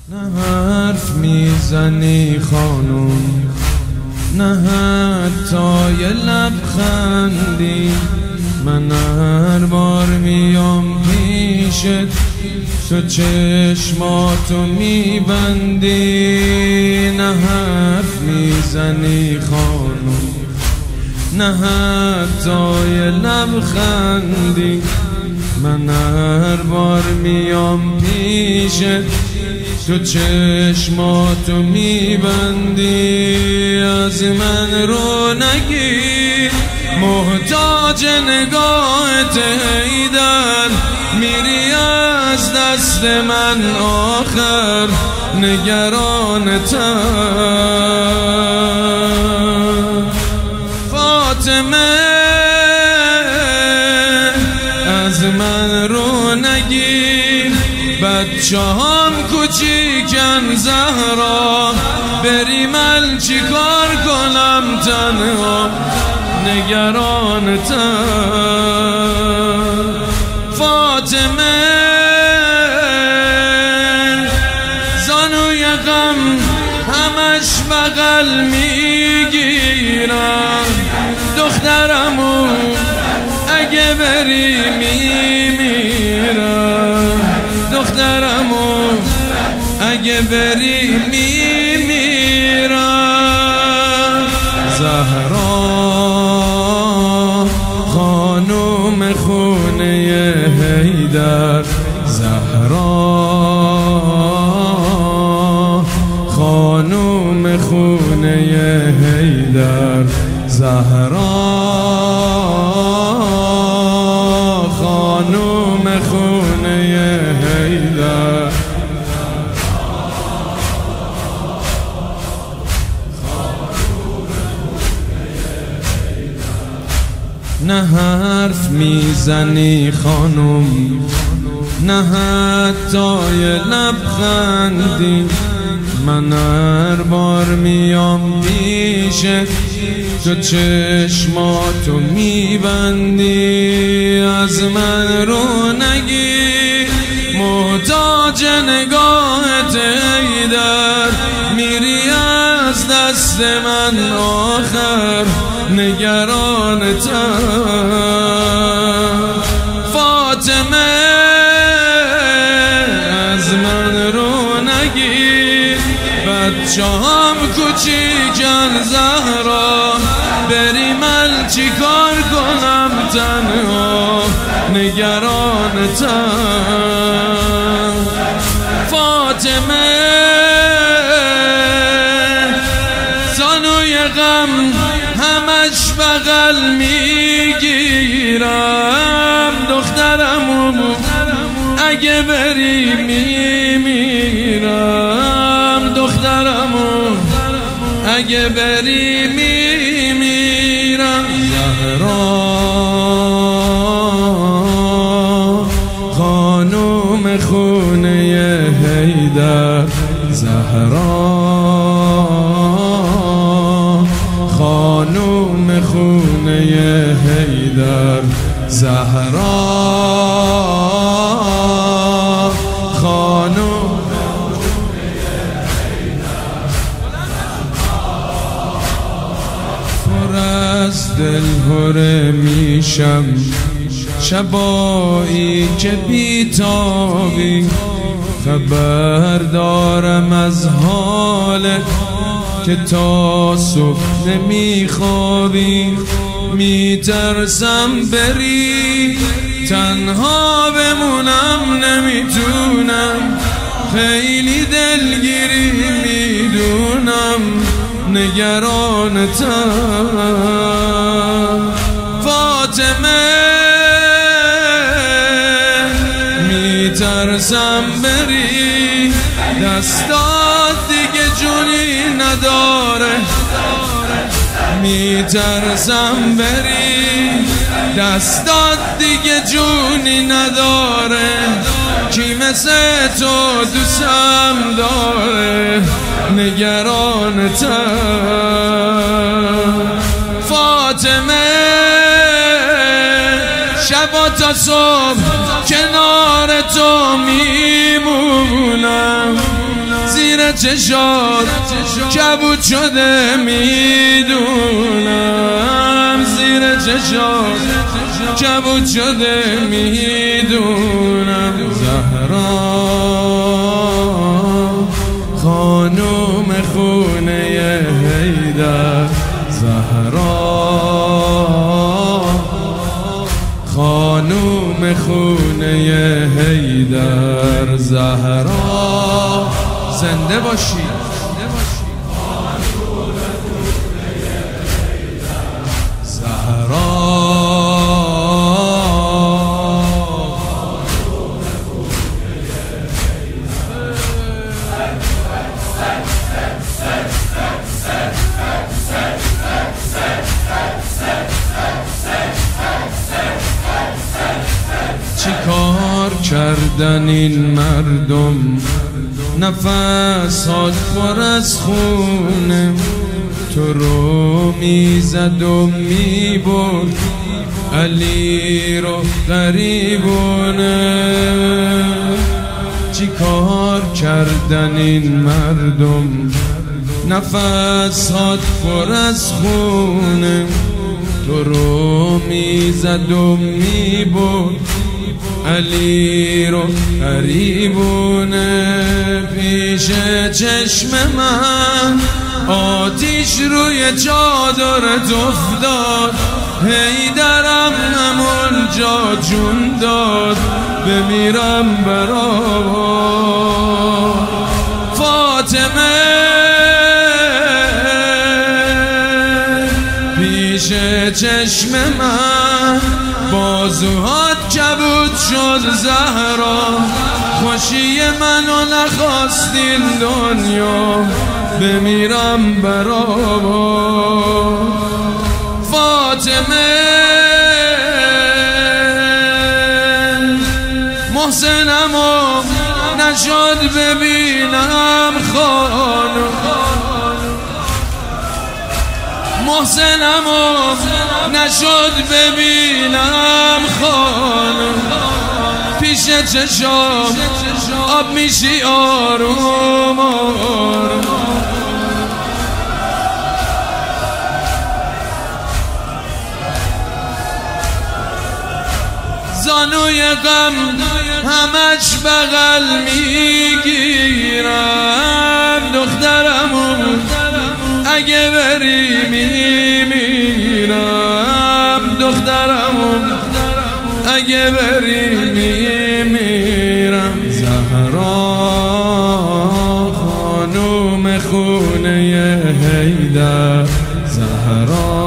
نه حرف میزنی خانم، نه حتی یه لبخندی. من هر بار میام پیشت تو چشماتو میبندی. نه حرف میزنی خانم، نه حتی یه لبخندی. من هر بار میام پیشت تو چشماتو میبندی. از من رو نگیر، محتاج نگاهت حیدر. میری از دست من آخر نگرانتم. فاطمه از من رو نگیر، بچه هم کوچیکن زهرا. بری من چی کار کنم تنها نگرانتم. فاطمه زانوی غم همش بغل میگیرم. دخترمو اگه بری میمیرم. دخترمو اگه بری میمیرم. زهرا خانم خونه حیدر، زهرا خانم خونه حیدر، زهرا خانم خونه حیدر. نه حرف میزنی خانم، نه حتی یه لبخندی. من هر بار میام پیشت تو چشماتو میبندی. از من رو نگیر، محتاج نگاهت حیدر. میری از دست من آخر نگرانتم. فاطمه از من رو نگیر، بچه هم کوچیکن زهرا. بری من چی کار کنم تنها نگرانتم. فاطمه زانوی غم همش بغل میگیرم. دخترمو اگه بری میمیرم. دخترمو اگه بری میمیرم. زهرا خانم خونه حیدر، زهرا خانم خونه حیدر، زهرا خانم پر از دل هره میشم شبایی که بیتابی. خبر دارم از حالت که تا صبح نمیخوابی. میترسم بری تنها بمونم، نمیتونم. خیلی دلگیری میدونم، نگرانتم. فاطمه میترسم بری، دستات دیگه جونی نداره. میترسم بری، دستات دیگه جونی نداره. کی مثل تو دوستم داره، نگرانتم. فاطمه شب تا صبح کنار تو میمونم. زیر چشات کبود شده میدونم، زیر چشات کبود شده میدونم. زهرا خانوم خونه حیدر، زهرا خانوم خونه حیدر، زهرا زنده باشی. چی کار کردن این مردم، نفسات پر از خونه، تو رو میزد و میبرد علی رو غریبونه. چی کار کردن این مردم، نفسات پر از خونه، تو رو میزد و میبرد علی رو غریبونه. پیش چشم من آتیش روی چادرت افتاد، حیدرم همونجا جون داد، بمیرم برا فاطمه. پیش چشم من بازوهات کبود شد زهرا، خوشی منو نخواستین دنیا، بمیرم برا فاطمه. محسنمو نشد ببینم خانم، محسنمو نشد ببینم خانم، پیش چشام آب میشی آروم آروم. زانوی غم همش بغل میگیرم، دخترمون اگه بری میمیرم، دخترمون اگه بری میمیرم. زهرا خانوم خونه حیدر، زهرا